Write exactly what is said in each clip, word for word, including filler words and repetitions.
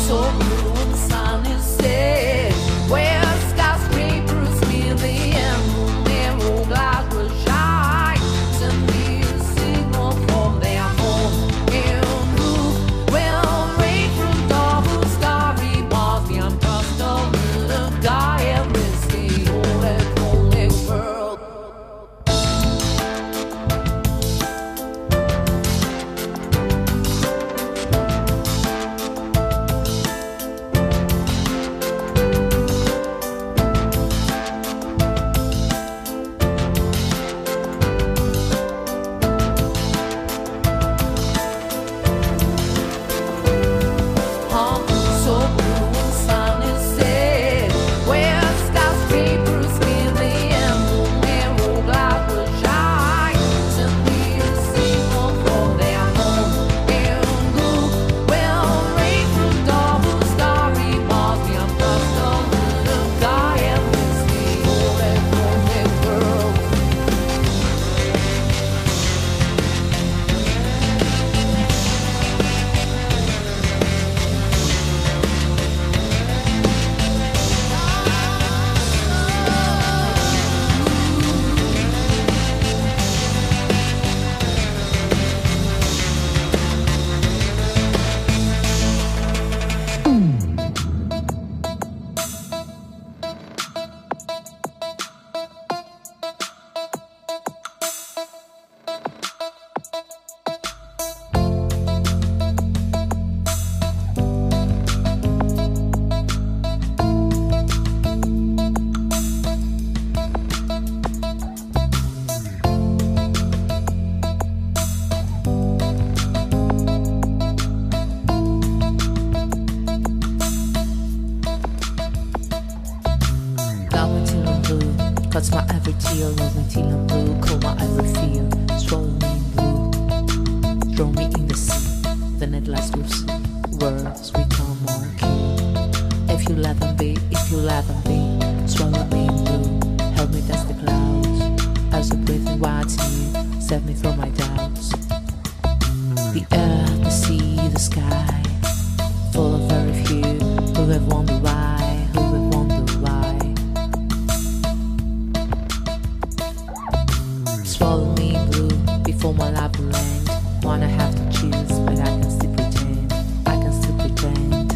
so blue and the sun is set. Where skyscrapers merely and narrow glass will shine. Send me a signal from their home in blue. Well, rain from double starry bars. I'm just a little guy and risky old and lonely world. Cuts my every tear, love me till I'm blue, cold my every fear, swallow me in blue, throw me in the sea, then at last we'll see, words we come on kill. If you let them be, if you let them be, swallow me in blue, help me dance the clouds, as you breathe in what's new, save me from my doubts. The air, the sea, the sky, full of very few, who have wondered why, who have wondered why. Swallow me blue before my life will end. Wanna have to choose, but I can still pretend. I can still pretend.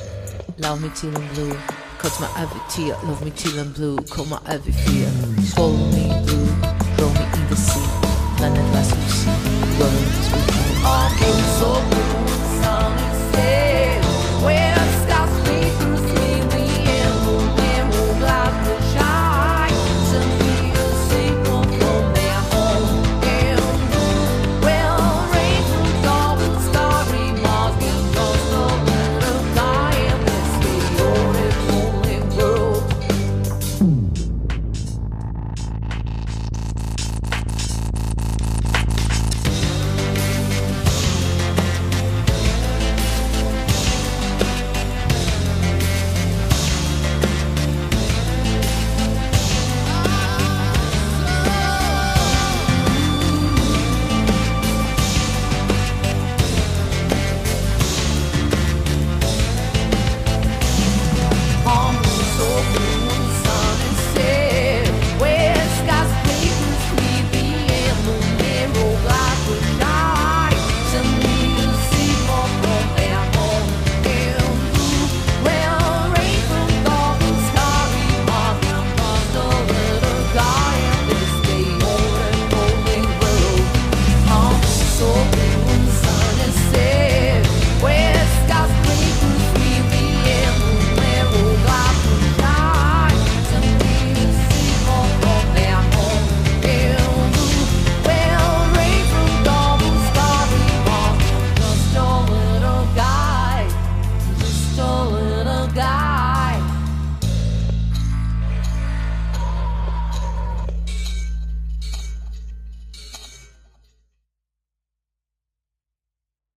Love me till I'm blue, cut my every tear. Love me till I'm blue, call my every fear. Swallow